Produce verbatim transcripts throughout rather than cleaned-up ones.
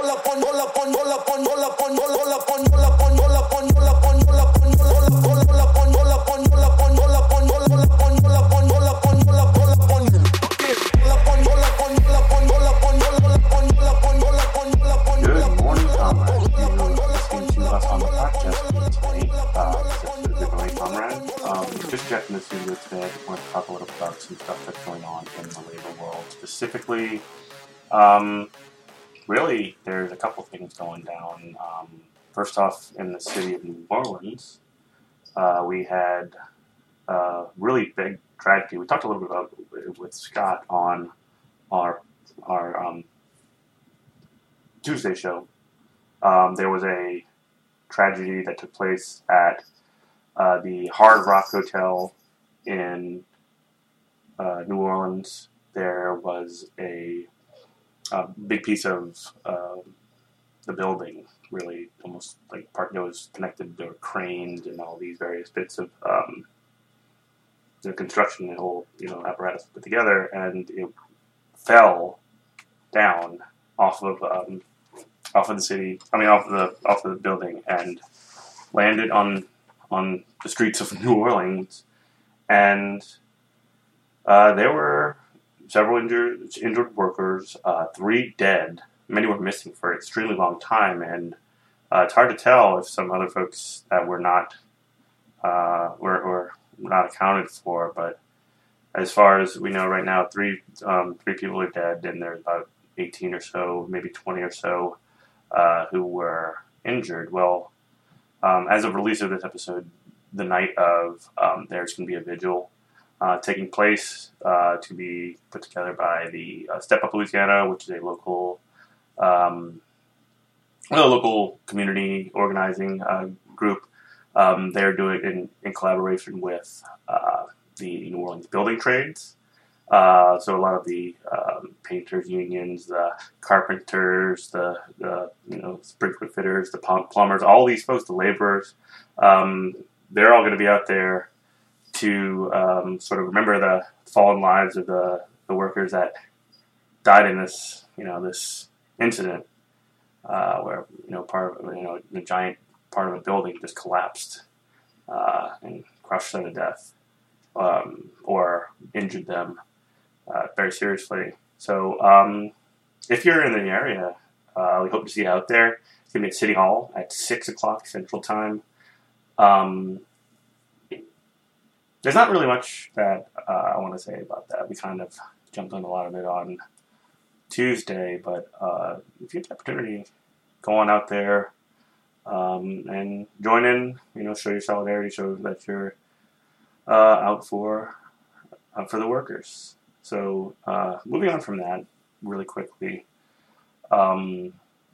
Specifically, um, really, there's a couple things going down. Um, first off, in the city of New Orleans, uh, we had a really big tragedy. We talked a little bit about it with Scott on our our um, Tuesday show. Um, there was a tragedy that took place at uh, the Hard Rock Hotel in uh, New Orleans. There was a, a big piece of uh, the building, really almost like part that was connected. There were cranes and all these various bits of um, the construction, the whole you know apparatus put together, and it fell down off of um, off of the city. I mean, off of the off of the building, and landed on on the streets of New Orleans, and uh, there were several injured, injured workers, uh, three dead. Many were missing for an extremely long time, and uh, it's hard to tell if some other folks that were not uh, were, were not accounted for. But as far as we know right now, three um, three people are dead, and there's about eighteen or so, maybe twenty or so, uh, who were injured. Well, um, as of release of this episode, the night of, um, there's going to be a vigil Uh, taking place uh, to be put together by the uh, Step Up Louisiana, which is a local, um, a local community organizing uh, group. Um, they're doing it in, in collaboration with uh, the New Orleans building trades. Uh, so a lot of the um, painters unions, the carpenters, the, the you know sprinkler fitters, the plumbers, all these folks, the laborers, um, they're all going to be out there to um, sort of remember the fallen lives of the, the workers that died in this, you know, this incident, uh, where you know part of you know the giant part of a building just collapsed uh, and crushed them to death, um, or injured them uh, very seriously. So, um, if you're in the area, uh, we hope to see you out there. It's gonna be at City Hall at six o'clock Central Time. Um, There's not really much that uh, I want to say about that. We kind of jumped on a lot of it on Tuesday, but uh, if you have the opportunity, go on out there um, and join in. You know, show your solidarity, show that you're uh, out for uh, for the workers. So, uh, moving on from that, really quickly, um,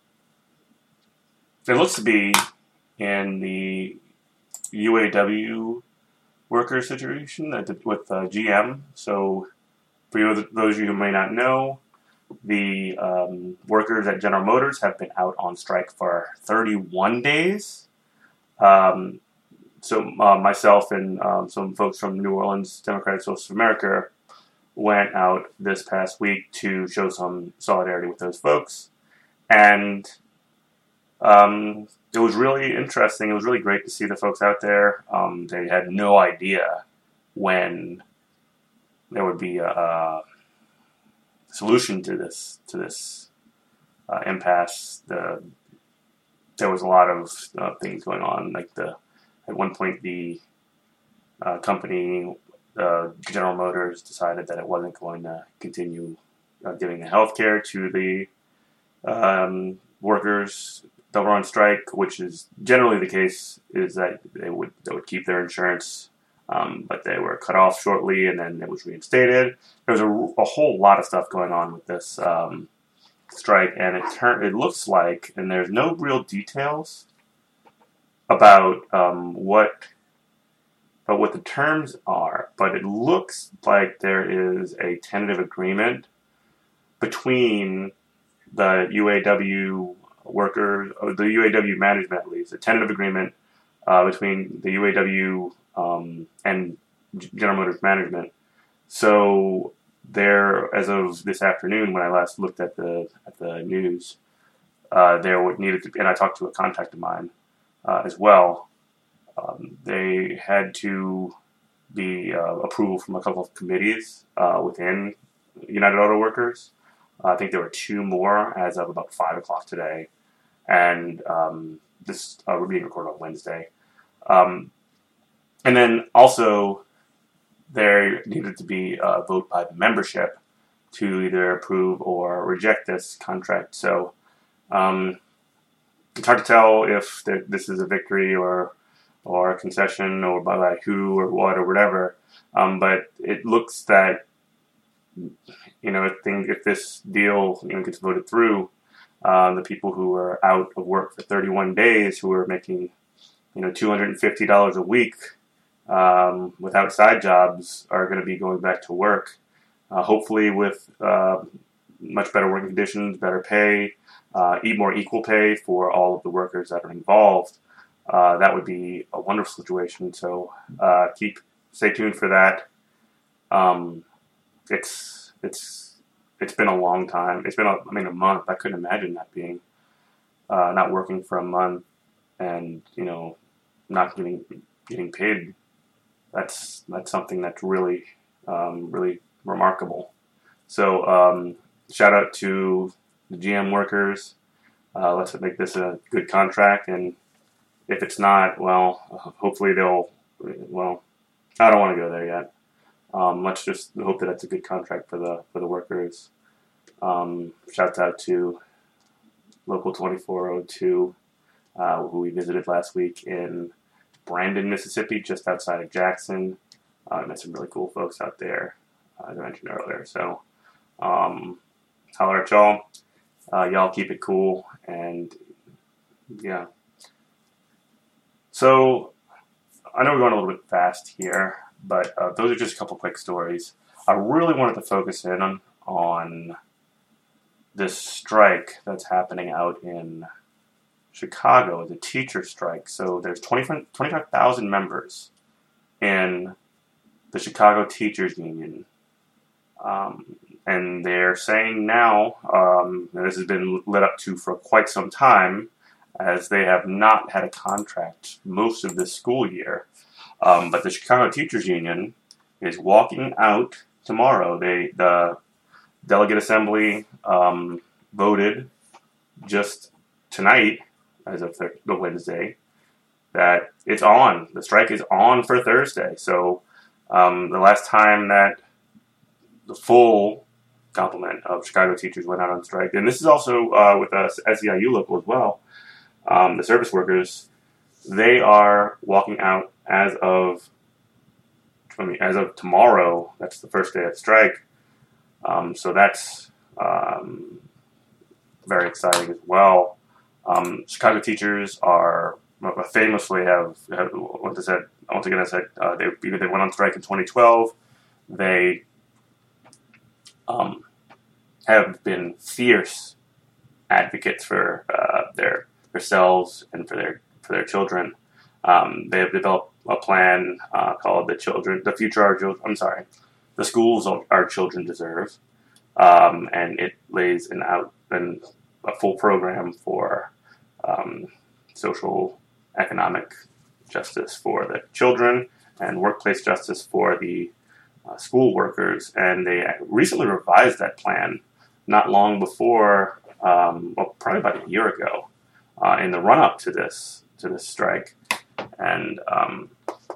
there looks to be in the U A W worker situation with uh, G M. So, for those of you who may not know, the um, workers at General Motors have been out on strike for thirty-one days. Um, so, uh, myself and um, some folks from New Orleans Democratic Socialist of America went out this past week to show some solidarity with those folks. And um, it was really interesting. It was really great to see the folks out there. Um, they had no idea when there would be a, a solution to this to this uh, impasse. The, there was a lot of uh, things going on. Like the at one point, the uh, company, uh, General Motors, decided that it wasn't going to continue uh, giving the health care to the um, workers that were on strike, which is generally the case, is that they would they would keep their insurance, um, but they were cut off shortly, and then it was reinstated. There was a, a whole lot of stuff going on with this um, strike, and it turn, it looks like, and there's no real details about um, what about what the terms are, but it looks like there is a tentative agreement between the U A W workers, or the U A W management, at least, a tentative agreement uh, between the U A W um, and General Motors management. So there, as of this afternoon, when I last looked at the at the news, uh, there would needed to be, and I talked to a contact of mine uh, as well. Um, they had to be uh, approval from a couple of committees uh, within United Auto Workers. Uh, I think there were two more as of about five o'clock today, and um, this uh, we're being recorded on Wednesday. Um, and then also there needed to be a vote by the membership to either approve or reject this contract. So um, it's hard to tell if this is a victory or or a concession or by, by who or what or whatever. Um, but it looks that, you know, if, thing, if this deal, you know, gets voted through, uh, the people who are out of work for thirty-one days, who are making, you know, two hundred fifty dollars a week um, without side jobs, are going to be going back to work, uh, hopefully with uh, much better working conditions, better pay, uh, more equal pay for all of the workers that are involved. Uh, that would be a wonderful situation. So uh, keep stay tuned for that. Um, it's it's it's been a long time. It's been a, I mean a month. I couldn't imagine that being uh, not working for a month and you know not getting getting paid. That's that's something that's really um, really remarkable. So um, shout out to the G M workers. Uh, let's make this a good contract, and if it's not, well, hopefully they'll, well, I don't want to go there yet. Um, let's just hope that it's a good contract for the for the workers. Um, shouts out to Local twenty-four oh two, uh, who we visited last week in Brandon, Mississippi, just outside of Jackson. Uh, met some really cool folks out there, uh, as I mentioned earlier. So, um, holler at y'all. Uh, y'all keep it cool, and yeah. So, I know we're going a little bit fast here, but uh, those are just a couple quick stories. I really wanted to focus in on, on this strike that's happening out in Chicago, the teacher strike. So there's twenty-five thousand members in the Chicago Teachers Union. Um, and they're saying now, um, and this has been led up to for quite some time, as they have not had a contract most of this school year. Um, but the Chicago Teachers Union is walking out tomorrow. They the Delegate Assembly um, voted just tonight, as of th- the Wednesday, that it's on. The strike is on for Thursday. So um, the last time that the full complement of Chicago teachers went out on strike, and this is also uh, with us S E I U local as well, um, the service workers, they are walking out as of I mean, as of tomorrow. That's the first day of strike. Um, so that's um, very exciting as well. Um, Chicago teachers are famously have, have what I said once again I said uh, they they went on strike in twenty twelve. They um, have been fierce advocates for uh, their themselves and for their for their children. Um, they have developed a plan uh, called the children, the future our children. I'm sorry, the schools our children deserve, um, and it lays an out and a full program for um, social, economic justice for the children and workplace justice for the uh, school workers. And they recently revised that plan not long before, um, well, probably about a year ago, uh, in the run up to this to this strike. And um,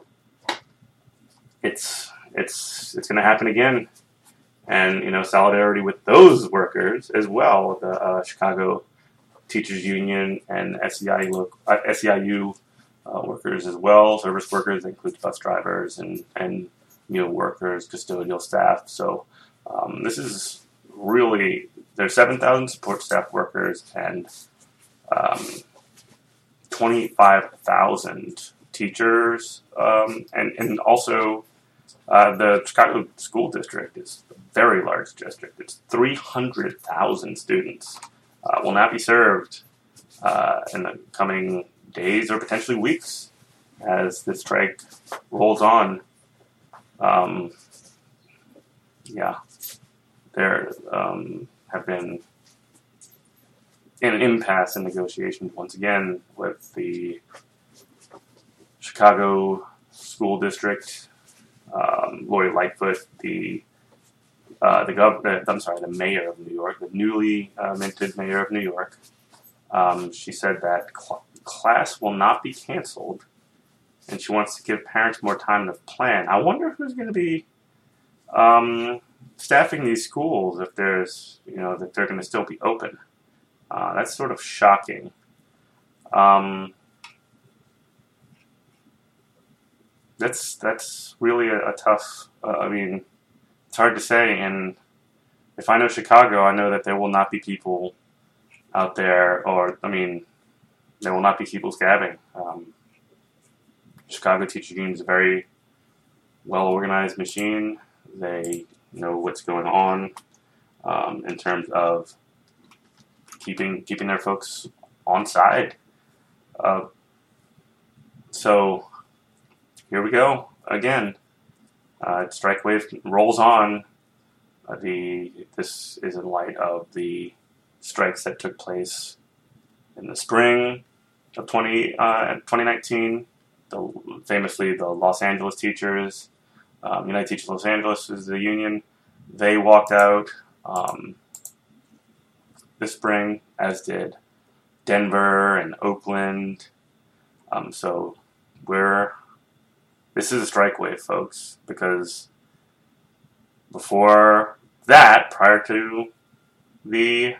it's it's it's going to happen again, and you know, solidarity with those workers as well. The uh, Chicago Teachers Union and S E I U, uh, S E I U uh, workers as well, service workers, include bus drivers and and meal workers, custodial staff. So um, this is really there's seven thousand support staff workers and um, twenty-five thousand teachers, um, and, and also uh, the Chicago School District is a very large district. It's three hundred thousand students uh, will not be served uh, in the coming days or potentially weeks as the strike rolls on. Um, yeah, there um, have been in an impasse in negotiations once again with the Chicago School District. Um, Lori Lightfoot, the uh, the governor, I'm sorry, the mayor of New York, the newly uh, minted mayor of New York. Um, she said that cl- class will not be canceled, and she wants to give parents more time to plan. I wonder who's going to be um, staffing these schools if there's, you know, that they're going to still be open. Uh, that's sort of shocking. Um, that's that's really a, a tough. Uh, I mean, it's hard to say. And if I know Chicago, I know that there will not be people out there, or I mean, there will not be people scabbing. Um, Chicago Teachers Union is a very well organized machine. They know what's going on um, in terms of keeping keeping their folks on side. Uh, so here we go again. Uh, strike wave rolls on. Uh, the this is in light of the strikes that took place in the spring of twenty, uh, twenty nineteen. The, famously, the Los Angeles teachers, um, United Teachers Los Angeles is the union. They walked out um, this spring, as did Denver and Oakland. Um, so we're this is a strike wave, folks, because before that, prior to the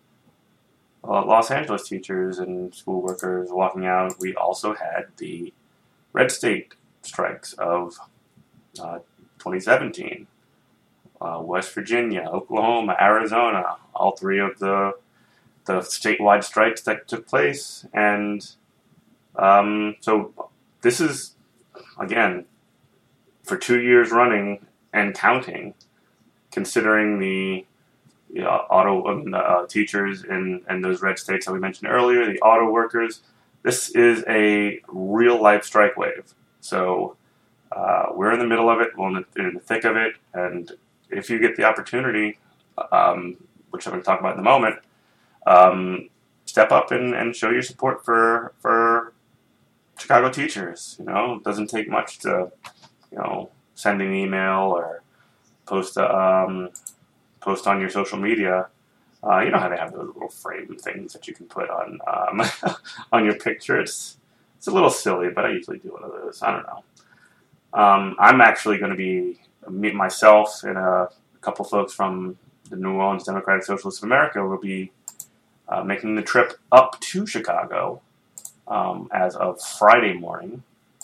uh, Los Angeles teachers and school workers walking out, we also had the red state strikes of uh, twenty seventeen. Uh, West Virginia, Oklahoma, Arizona, all three of the the statewide strikes that took place. And um, so this is, again, for two years running and counting, considering the you know, auto um, the, uh, teachers in, in those red states that we mentioned earlier, the auto workers. This is a real-life strike wave. So uh, we're in the middle of it, we're in the, in the thick of it, and if you get the opportunity, um, which I'm going to talk about in a moment, um, step up and, and show your support for for Chicago teachers. You know, it doesn't take much to, you know, send an email or post a, um, post on your social media. Uh, you know how they have those little frame things that you can put on um, on your picture. It's, it's a little silly, but I usually do one of those. I don't know. Um, I'm actually going to be meet myself and a couple folks from the New Orleans Democratic Socialists of America will be uh, making the trip up to Chicago um, as of Friday morning.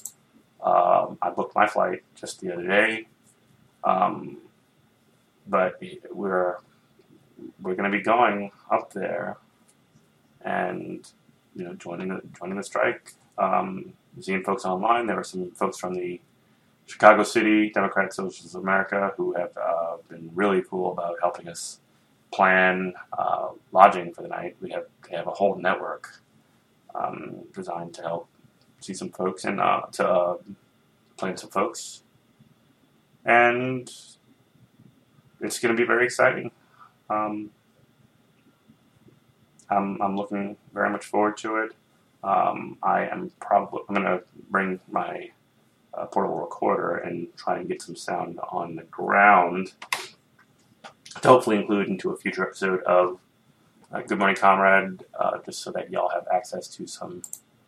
Um, I booked my flight just the other day, um, but we're we're going to be going up there and you know joining the joining the strike. Um, seeing folks online, there were some folks from the Chicago City Democratic Socialists of America who have uh, been really cool about helping us plan uh, lodging for the night. We have they have a whole network um, designed to help see some folks and uh, to uh, plan some folks, and it's going to be very exciting. Um, I'm I'm looking very much forward to it. Um, I am probably I'm going to bring my Uh, portable recorder and try and get some sound on the ground to hopefully include into a future episode of uh, Good Morning Comrade, uh, just so that y'all have access to some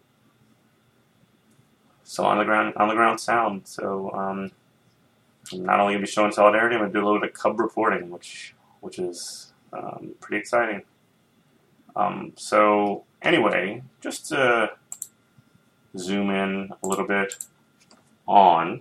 some on the ground on the ground sound. So um, I'm not only gonna be showing solidarity, I'm gonna do a little bit of cub reporting, which which is um, pretty exciting. Um, so anyway, just to zoom in a little bit on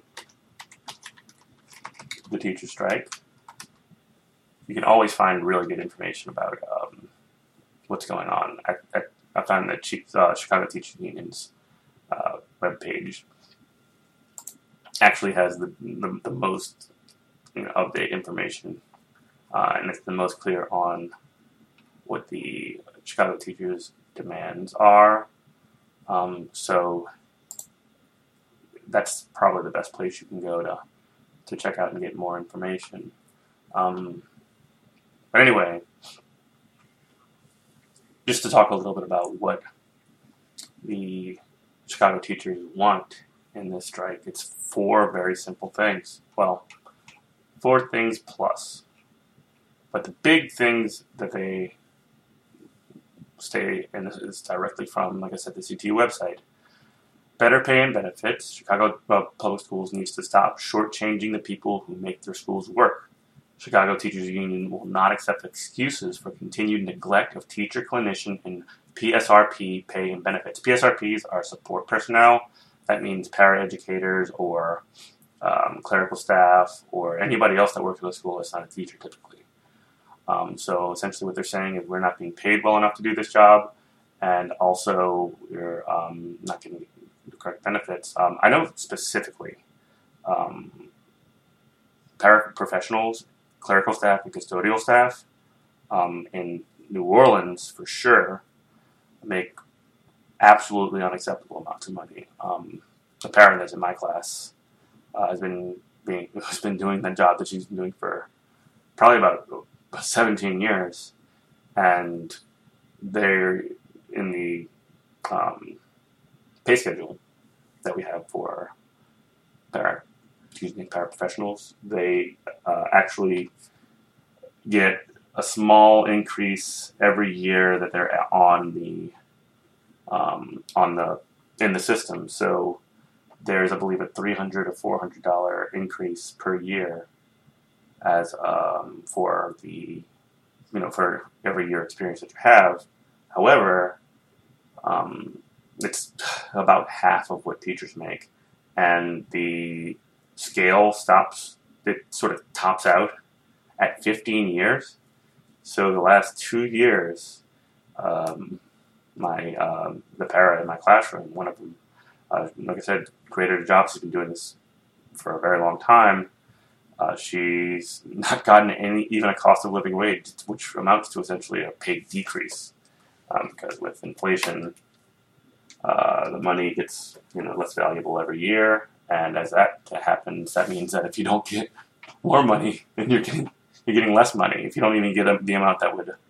the teacher strike, you can always find really good information about um, what's going on. I, I, I found that uh, Chicago Teachers Union's uh, webpage actually has the, the, the most you know, update information, uh, and it's the most clear on what the Chicago teachers' demands are. Um, so that's probably the best place you can go to to check out and get more information. Um, but anyway, just to talk a little bit about what the Chicago teachers want in this strike, it's four very simple things. Well, four things plus. But the big things that they stay, and this is directly from, like I said, the C T U website. Better pay and benefits. Chicago uh, Public Schools needs to stop shortchanging the people who make their schools work. Chicago Teachers Union will not accept excuses for continued neglect of teacher, clinician, and P S R P pay and benefits. P S R Ps are support personnel. That means paraeducators or um, clerical staff or anybody else that works in the school that's not a teacher typically. Um, so essentially what they're saying is we're not being paid well enough to do this job, and also we're um, not getting the correct benefits. Um, I know specifically um, paraprofessionals, clerical staff, and custodial staff um, in New Orleans for sure make absolutely unacceptable amounts of money. Um, the parent that's in my class uh, has been being has been doing that job that she's been doing for probably about seventeen years, and they're in the um, pay schedule that we have for para, excuse me, paraprofessionals. They uh, actually get a small increase every year that they're on the um, on the in the system. So there's, I believe, a three hundred or four hundred dollar increase per year as um, for the you know for every year experience that you have. However, um, it's about half of what teachers make, and the scale stops. It sort of tops out at fifteen years. So the last two years, um, my um, the para in my classroom, one of them, uh, like I said, created a job. She's been doing this for a very long time. Uh, she's not gotten any, even a cost of living wage, which amounts to essentially a pay decrease, um, because with inflation, uh, the money gets you know less valuable every year, and as that happens, that means that if you don't get more money, then you're getting you're getting less money. If you don't even get a, the amount that would,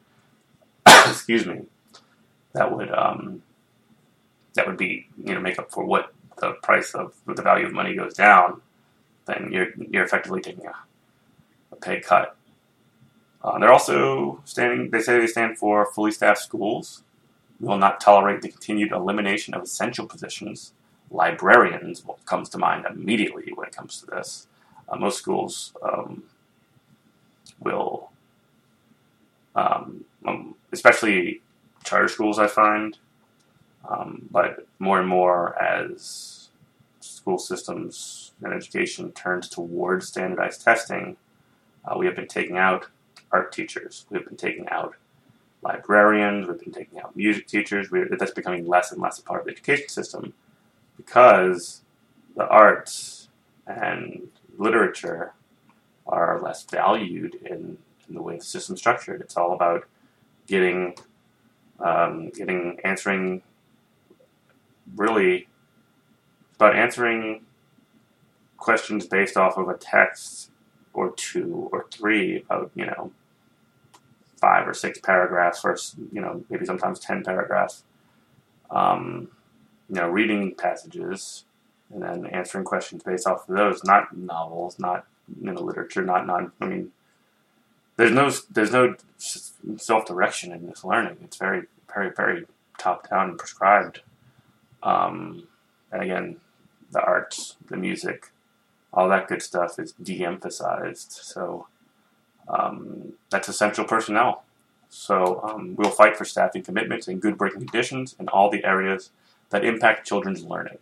excuse me, that would um, that would be you know make up for what the price of the value of money goes down, then you're you're effectively taking a, a pay cut. Uh, they're also standing. They say they stand for fully staffed schools. We will not tolerate the continued elimination of essential positions. Librarians, what comes to mind immediately when it comes to this. Uh, most schools um, will, um, um, especially charter schools, I find, um, but more and more as school systems and education turns towards standardized testing, uh, we have been taking out art teachers. We have been taking out librarians. We've been taking out music teachers. We, that's becoming less and less a part of the education system because the arts and literature are less valued in, in the way the system's structured. It's all about getting, um, getting, answering, really, about answering questions based off of a text or two or three about, you know, five or six paragraphs, or you know, maybe sometimes ten paragraphs. Um, you know, reading passages and then answering questions based off of those. Not novels, not you know, literature, not non. I mean, there's no there's no self direction in this learning. It's very very very top down and prescribed. Um, and again, the arts, the music, all that good stuff is de-emphasized. So. Um, that's essential personnel. So um, we'll fight for staffing commitments and good working conditions in all the areas that impact children's learning.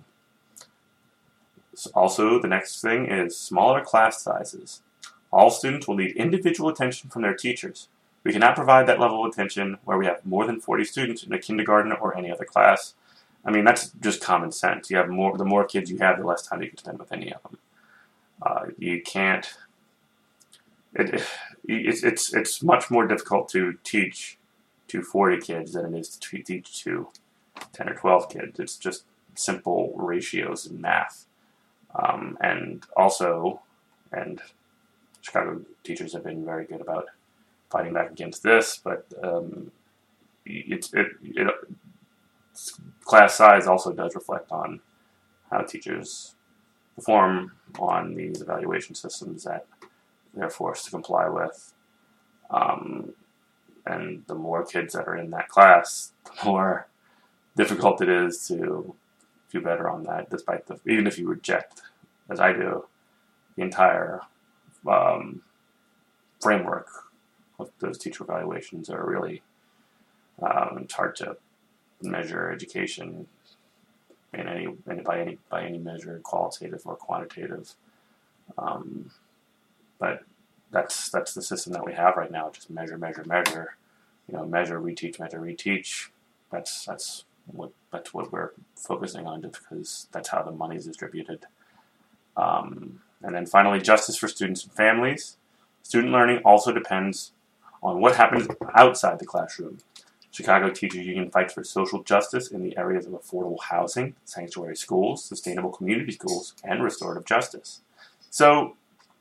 So also, the next thing is smaller class sizes. All students will need individual attention from their teachers. We cannot provide that level of attention where we have more than forty students in a kindergarten or any other class. I mean, that's just common sense. You have more, the more kids you have, the less time you can spend with any of them. Uh, you can't. It, it's it's it's much more difficult to teach to forty kids than it is to teach to ten or twelve kids. It's just simple ratios in math, um, and also, and Chicago teachers have been very good about fighting back against this. But um, it's it, it class size also does reflect on how teachers perform on these evaluation systems that they're forced to comply with. Um, and the more kids that are in that class, the more difficult it is to do better on that, despite the, even if you reject, as I do, the entire um, framework of those teacher evaluations are really, um, it's hard to measure education in any, by any, by any measure, qualitative or quantitative. Um, but that's, that's the system that we have right now. Just measure, measure, measure, you know, measure, reteach, measure, reteach. That's, that's what, that's what we're focusing on, just because that's how the money is distributed. Um, and then finally, justice for students and families. Student learning also depends on what happens outside the classroom. Chicago Teachers Union fights for social justice in the areas of affordable housing, sanctuary schools, sustainable community schools, and restorative justice. So,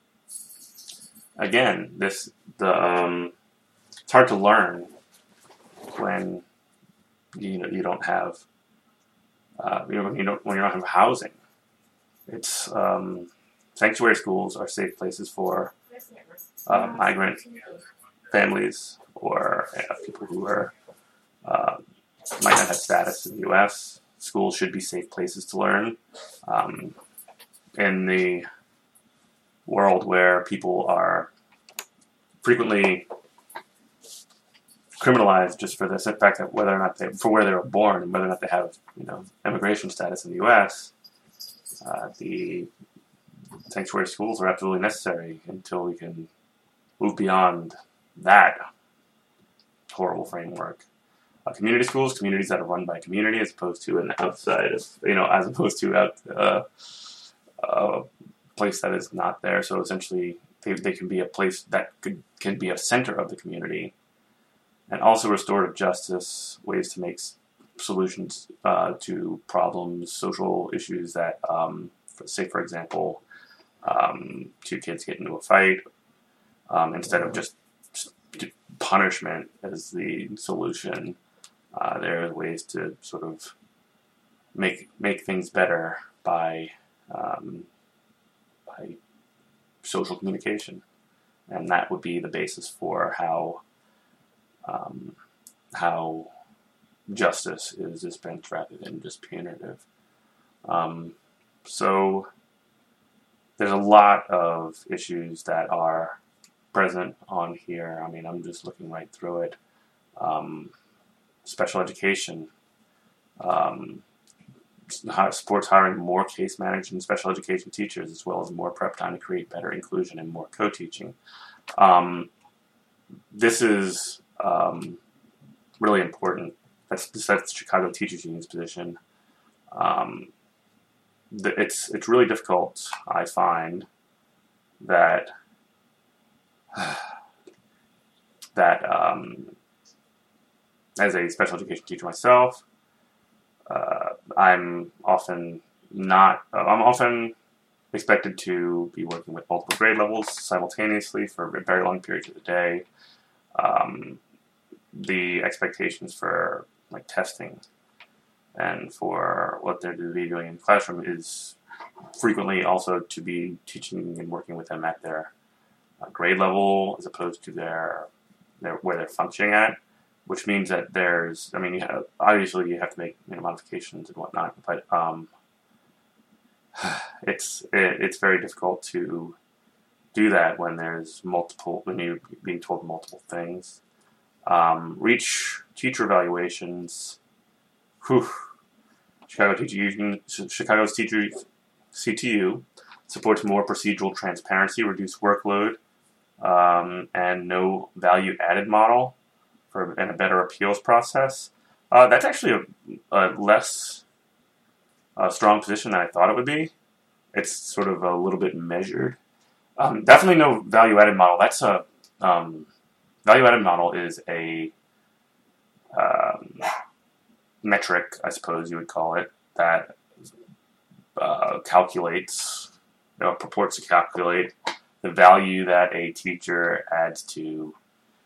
again, this the um, it's hard to learn when you know you don't have uh, you know, you don't when you don't have housing. It's um, sanctuary schools are safe places for uh, migrant families or uh, people who are uh, might not have status in the U S. Schools should be safe places to learn. Um, in the world where people are frequently criminalized just for the fact that whether or not they, for where they were born and whether or not they have, you know, immigration status in the U S, uh, the sanctuary schools are absolutely necessary until we can move beyond that horrible framework. Uh, community schools, communities that are run by community, as opposed to an outside of, you know, as opposed to out, uh, a place that is not there. So essentially, they, they can be a place that could can be a center of the community. And also restorative justice, ways to make solutions uh, to problems, social issues that, um, say, for example, um, two kids get into a fight, um, instead of just punishment as the solution. Uh, there are ways to sort of make make things better by um, by social communication, and that would be the basis for how um, how justice is dispensed rather than just punitive. Um, so there's a lot of issues that are present on here. I mean, I'm just looking right through it. Um, special education um, supports hiring more case managers and special education teachers, as well as more prep time to create better inclusion and more co-teaching. Um, this is um, really important. That's, that's Chicago Teachers Union's position. Um, it's it's really difficult, I find, that that um, as a special education teacher myself, uh, I'm often not. Uh, I'm often expected to be working with multiple grade levels simultaneously for very long periods of the day. Um, the expectations for like testing and for what they're to be doing in the classroom is frequently also to be teaching and working with them at their uh, grade level as opposed to their, their where they're functioning at, which means that there's, I mean, you have, obviously you have to make, you know, modifications and whatnot, but um, it's it, it's very difficult to do that when there's multiple, when you're being told multiple things. Um, reach teacher evaluations. Whew. Chicago Teacher Union, Chicago's Teacher C T U supports more procedural transparency, reduced workload, um, and no value added model for and a better appeals process. Uh, that's actually a, a less uh, strong position than I thought it would be. It's sort of a little bit measured. Um, definitely no value added model. That's a um, value added model is a um, metric, I suppose you would call it, that uh, calculates, you know, purports to calculate the value that a teacher adds to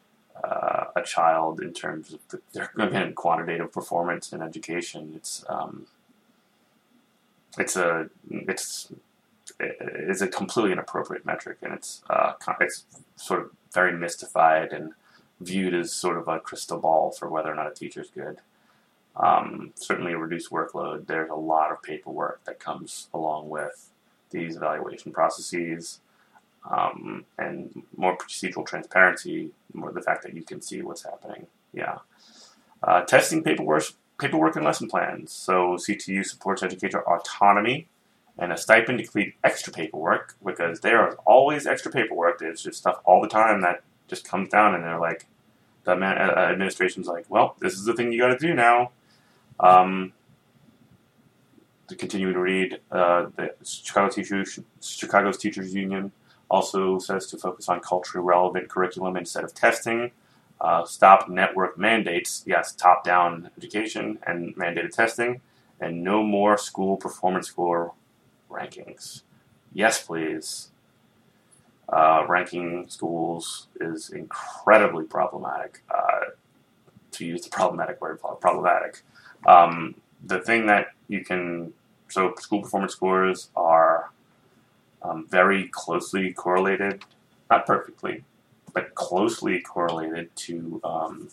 uh, a child in terms of the, their again quantitative performance in education. It's um, it's a it's it's a completely inappropriate metric, and it's uh, it's sort of very mystified and viewed as sort of a crystal ball for whether or not a teacher's good. Um, certainly a reduced workload. There's a lot of paperwork that comes along with these evaluation processes, um, and more procedural transparency, more the fact that you can see what's happening. Yeah. Uh, testing paperwork, paperwork and lesson plans. So C T U supports educator autonomy and a stipend to complete extra paperwork, because there is always extra paperwork. There's just stuff all the time that just comes down, and they're like, the administration's like, well, this is the thing you got to do now. Um, to continue to read, uh, the Chicago Teachers, Chicago's Teachers Union also says to focus on culturally relevant curriculum instead of testing. Uh, stop network mandates, yes, top-down education and mandated testing, and no more school performance score rankings. Yes, please. Uh, ranking schools is incredibly problematic, uh, to use the problematic word, problematic. Um, the thing that you can, so school performance scores are um, very closely correlated, not perfectly, but closely correlated to um,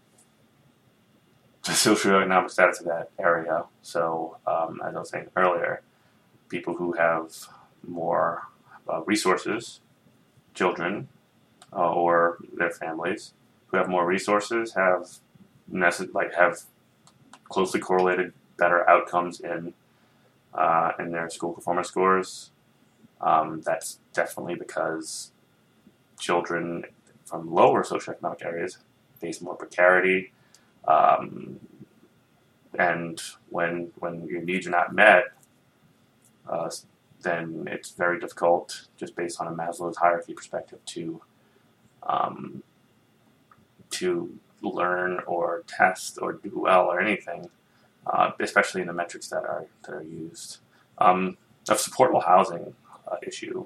the socioeconomic status of that area. So, um, as I was saying earlier, people who have more uh, resources, children, uh, or their families who have more resources have necess- like have closely correlated better outcomes in uh, in their school performance scores. Um, that's definitely because children from lower socioeconomic areas face more precarity, um, and when when your needs are not met, uh, then it's very difficult, just based on a Maslow's hierarchy perspective, to um, to learn or test or do well or anything, uh, especially in the metrics that are that are used. Um, a supportable housing uh, issue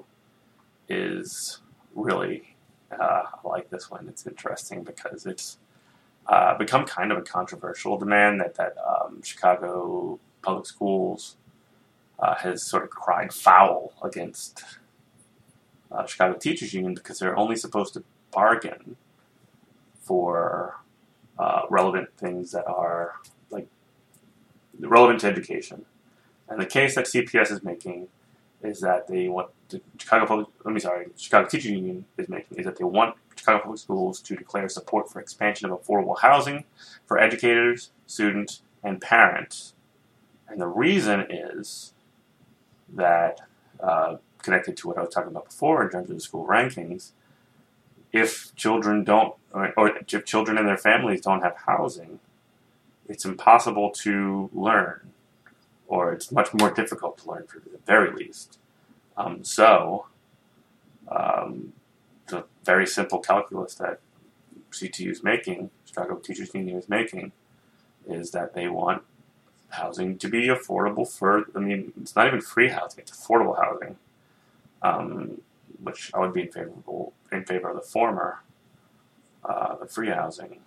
is really uh, I like this one. It's interesting because it's uh, become kind of a controversial demand that that um, Chicago Public Schools uh, has sort of cried foul against uh, Chicago Teachers Union, because they're only supposed to bargain for uh, relevant things that are like relevant to education. And the case that C P S is making is that they want the Chicago Public, let me sorry, Chicago Teachers Union is making is that they want Chicago Public Schools to declare support for expansion of affordable housing for educators, students, and parents. And the reason is that, uh, connected to what I was talking about before in terms of the school rankings, if children don't, or, or if children and their families don't have housing, it's impossible to learn, or it's much more difficult to learn, for the very least. Um, so, um, the very simple calculus that C T U is making, Chicago Teachers Union is making, is that they want housing to be affordable for, I mean, it's not even free housing, it's affordable housing, um, which I would be in favor, in favor of the former, uh, the free housing.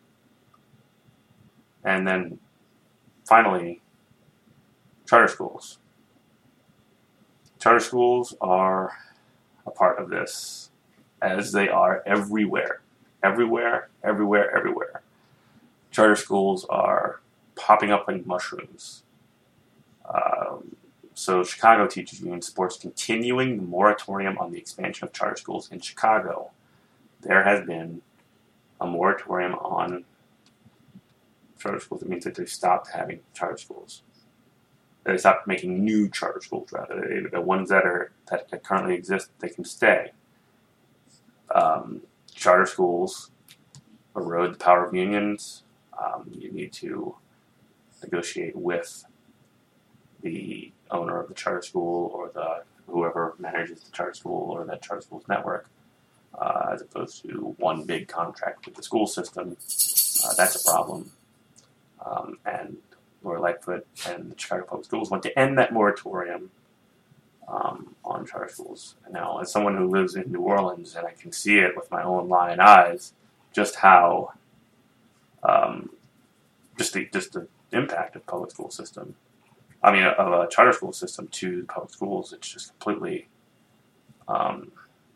And then, finally, charter schools. Charter schools are a part of this, as they are everywhere. Everywhere, everywhere, everywhere. Charter schools are popping up like mushrooms. Um, so Chicago Teachers Union supports continuing the moratorium on the expansion of charter schools in Chicago. There has been a moratorium on charter schools. It means that they've stopped having charter schools. They stopped making new charter schools, rather. The ones that are that, that currently exist, they can stay. Um, charter schools erode the power of unions. Um, you need to negotiate with the owner of the charter school, or the whoever manages the charter school or that charter school's network, uh, as opposed to one big contract with the school system. Uh, that's a problem. Um, and Lori Lightfoot and the Chicago Public Schools want to end that moratorium um, on charter schools. And now, as someone who lives in New Orleans, and I can see it with my own lying eyes, just how, um, just the just the impact of public school system. I mean, of a charter school system to public schools. It's just completely, um,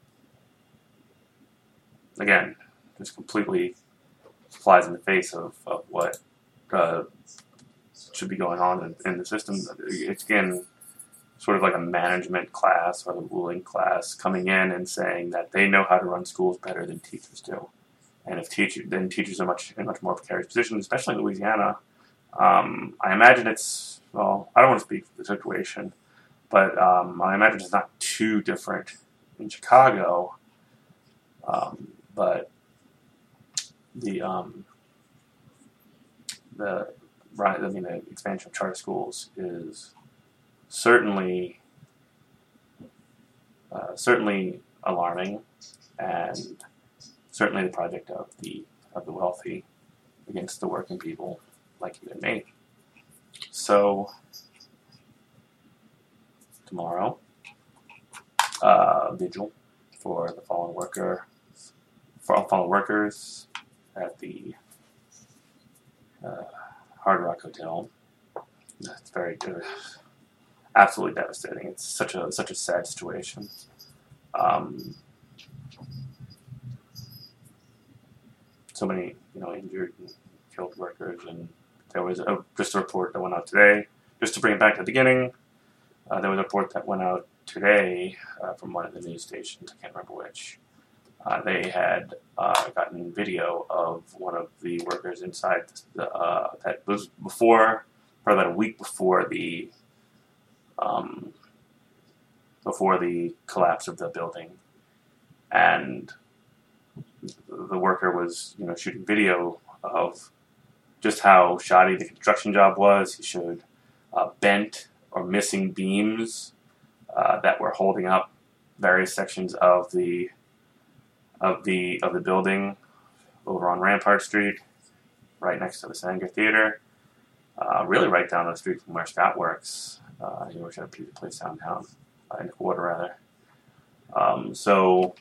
again, just completely flies in the face of, of what uh, should be going on in, in the system. It's, again, sort of like a management class or a ruling class coming in and saying that they know how to run schools better than teachers do. And if teachers, then teachers are much in much more precarious positions, especially in Louisiana. Um, I imagine it's, well, I don't want to speak for the situation, but um, I imagine it's not too different in Chicago. Um, but the um, the right, I mean, the expansion of charter schools is certainly uh, certainly alarming, and certainly the project of the of the wealthy against the working people like you and me. So tomorrow, uh, vigil for the fallen worker, for all fallen workers at the uh, Hard Rock Hotel. It's very good, absolutely devastating. It's such a such a sad situation. Um, so many, you know, injured and killed workers, and there was a, just a report that went out today. Just to bring it back to the beginning, uh, there was a report that went out today uh, from one of the news stations. I can't remember which. Uh, they had uh, gotten video of one of the workers inside the, uh, that was before, probably about a week before the um, before the collapse of the building, and the worker was, you know, shooting video of just how shoddy the construction job was. He showed uh, bent or missing beams uh, that were holding up various sections of the of the of the building over on Rampart Street, right next to the Sanger Theater, uh, really right down the street from where Scott works. Uh, he works at a pizza place downtown, uh, in the quarter rather. Um, so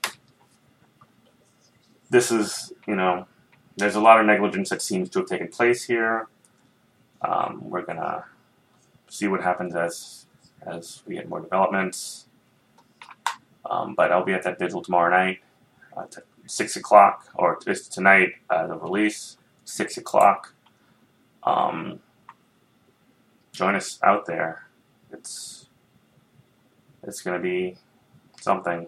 this is, you know, there's a lot of negligence that seems to have taken place here. Um, we're gonna see what happens as as we get more developments. Um, but I'll be at that vigil tomorrow night, uh, t- six o'clock, or it's tonight. Uh, the release, six o'clock. Um, join us out there. It's it's gonna be something.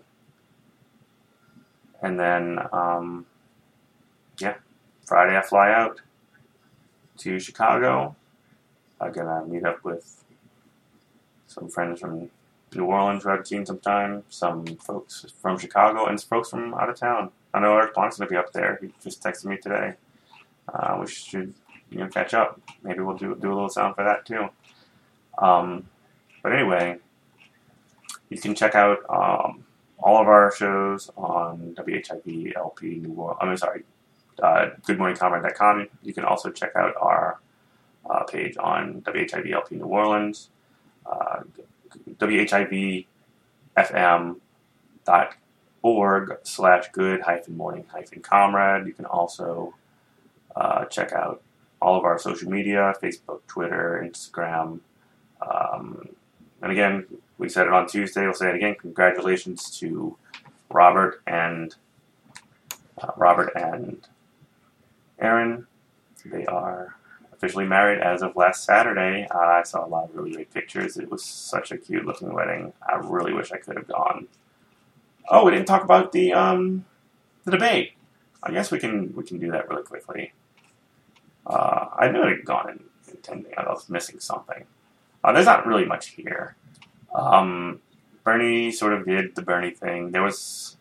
And then, um, yeah, Friday I fly out to Chicago. I'm gonna meet up with some friends from New Orleans who I haven't seen some time, some folks from Chicago, and some folks from out of town. I know Eric Blanc's gonna be up there. He just texted me today. Uh, we should, you know, catch up. Maybe we'll do do a little sound for that too. Um, but anyway, you can check out um, all of our shows on W H I V L P New Orleans. I'm sorry, uh, good morning comrade dot com. You can also check out our uh, page on W H I V L P New Orleans, uh, W H I V F M dot org slash good hyphen morning hyphen comrade. You can also uh, check out all of our social media, Facebook, Twitter, Instagram. Um, and again, we said it on Tuesday, we'll say it again. Congratulations to Robert and uh, Robert and Aaron. They are officially married as of last Saturday. Uh, I saw a lot of really great pictures. It was such a cute looking wedding. I really wish I could have gone. Oh, we didn't talk about the um, the debate. I guess we can we can do that really quickly. Uh, I knew I'd gone in intending. I was missing something. Uh, there's not really much here. Um, Bernie sort of did the Bernie thing. There was,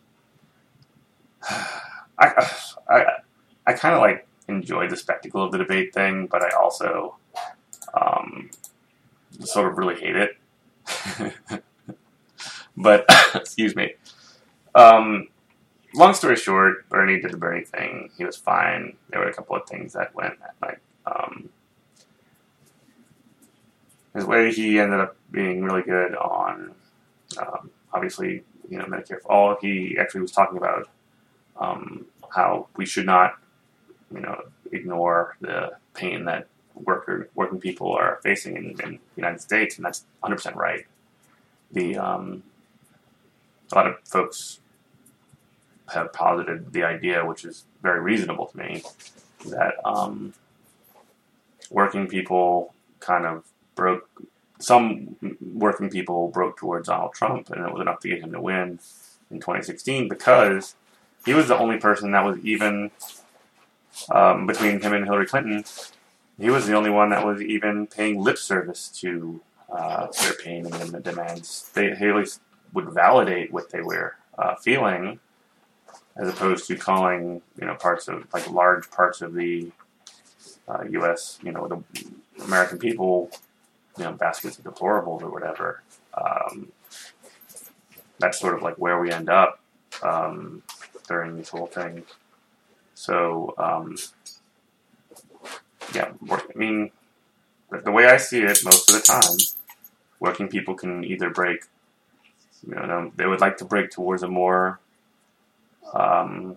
I, I, I kind of like enjoyed the spectacle of the debate thing, but I also, um, sort of really hate it. But excuse me. Um, long story short, Bernie did the Bernie thing. He was fine. There were a couple of things that went like, um. His way, he ended up being really good on, um, obviously, you know, Medicare for All. He actually was talking about um, how we should not you know, ignore the pain that worker working people are facing in, in the United States, and that's one hundred percent right. The um, a lot of folks have posited the idea, which is very reasonable to me, that um, working people kind of broke. Some working people broke towards Donald Trump, and it was enough to get him to win in twenty sixteen because he was the only person that was even um, between him and Hillary Clinton. He was the only one that was even paying lip service to uh, their pain and the demands. They, they at least would validate what they were uh, feeling, as opposed to calling, you know, parts of, like large parts of the uh, U S, you know, the American people, you know, baskets of deplorables or whatever. Um, that's sort of like where we end up um, during this whole thing. So, um, yeah, I mean, the way I see it, most of the time, working people can either break, you know, they would like to break towards a more, um,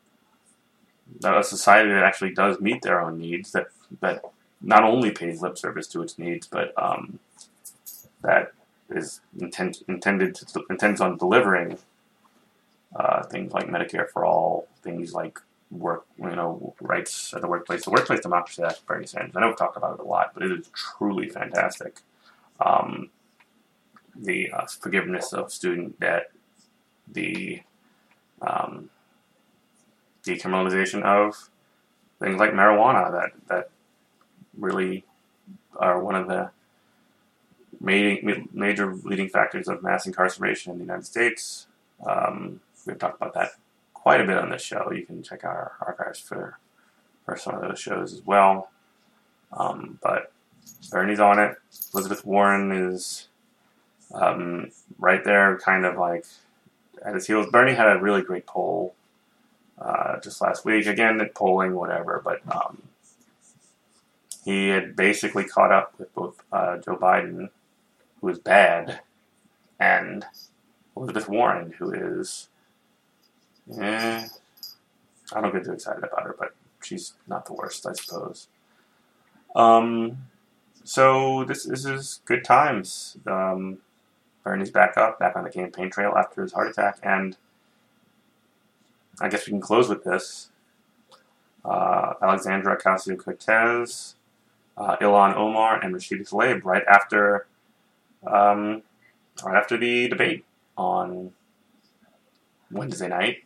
a society that actually does meet their own needs, that, that not only pays lip service to its needs, but um, that is intent, intended to, intends on delivering uh, things like Medicare for all, things like work, you know, rights at the workplace. The workplace democracy, that's Bernie Sanders. I know we've talked about it a lot, but it is truly fantastic. Um, the uh, forgiveness of student debt, the um, decriminalization of things like marijuana that, that really are one of the major, major leading factors of mass incarceration in the United States. Um, we've talked about that quite a bit on this show. You can check out our archives for, for some of those shows as well. Um, but Bernie's on it. Elizabeth Warren is um, right there, kind of like at his heels. Bernie had a really great poll uh, just last week. Again, polling, whatever, but um, he had basically caught up with both uh, Joe Biden, who is bad, and Elizabeth Warren, who is, eh, I don't get too excited about her, but she's not the worst, I suppose. Um, so this, this is good times. Um, Bernie's back up, back on the campaign trail after his heart attack, and I guess we can close with this. Uh, Alexandra Ocasio-Cortez, uh, Ilhan Omar, and Rashida Tlaib right after, um, right after the debate on Wednesday night.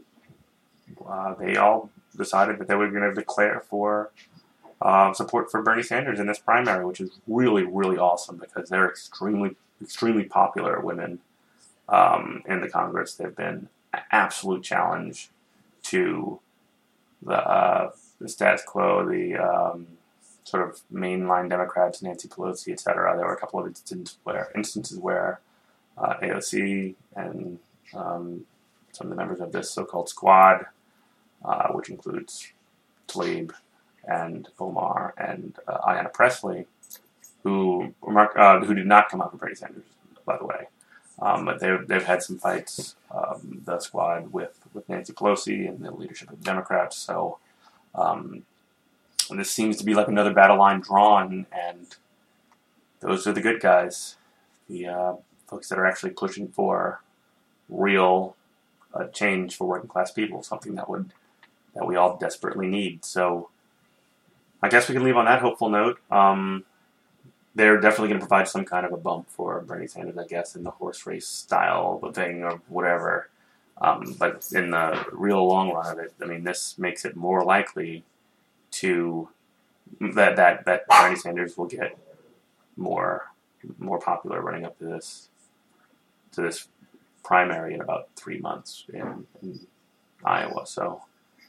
Uh, they all decided that they were going to declare for uh, support for Bernie Sanders in this primary, which is really, really awesome because they're extremely, extremely popular women um, in the Congress. They've been an absolute challenge to the, uh, the status quo, the um, sort of mainline Democrats, Nancy Pelosi, et cetera. There were a couple of instances where, instances where uh, A O C and um, some of the members of this so-called squad, uh, which includes Tlaib and Omar and uh, Ayanna Pressley, who uh, who did not come out for Bernie Sanders, by the way. Um, but they've, they've had some fights, um, the squad, with, with Nancy Pelosi and the leadership of the Democrats. So um, this seems to be like another battle line drawn, and those are the good guys, the uh, folks that are actually pushing for real uh, change for working class people, something that would that we all desperately need. So I guess we can leave on that hopeful note. Um, they're definitely going to provide some kind of a bump for Bernie Sanders, I guess, in the horse race style of thing or whatever. Um, but in the real long run of it, I mean, this makes it more likely to that that that Bernie Sanders will get more more popular running up to this to this primary in about three months in, in Iowa. So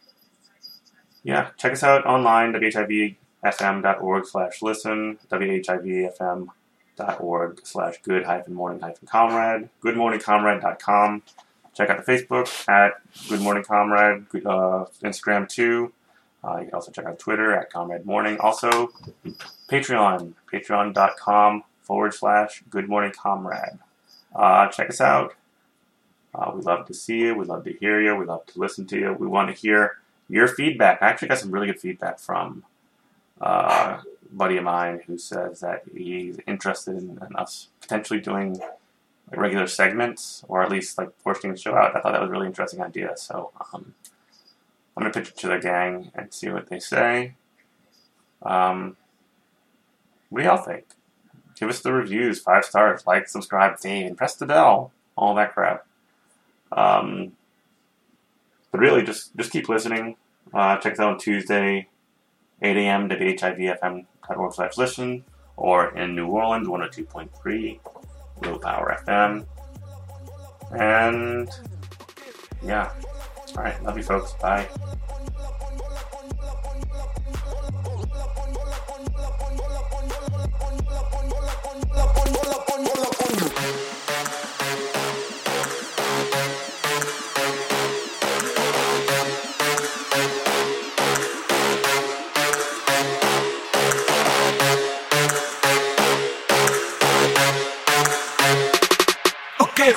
yeah, check us out online, W H I V F M dot org slash listen, W H I V F M dot org slash good hyphen morning hyphen comrade, good morning comrade dot com. Check out the Facebook at Good Morning Comrade, uh, Instagram too. Uh, you can also check out Twitter at Comrade Morning. Also, Patreon, patreon.com forward slash Good Morning Comrade. Uh, check us out. Uh, we love to see you. We love to hear you. We love to listen to you. We want to hear your feedback. I actually got some really good feedback from uh, a buddy of mine who says that he's interested in, in us potentially doing like regular segments, or at least like portioning the show out. I thought that was a really interesting idea. So um, I'm going to pitch it to the gang and see what they say. Um, what do y'all think? Give us the reviews, five stars, like, subscribe, Dave, and press the bell, all that crap. Um, but really, just just keep listening. Uh, check us out on Tuesday, eight a.m. W H I V F M dot org slash listen, or in New Orleans, one oh two point three, Low Power F M. And, yeah. All right, love you folks. Bye.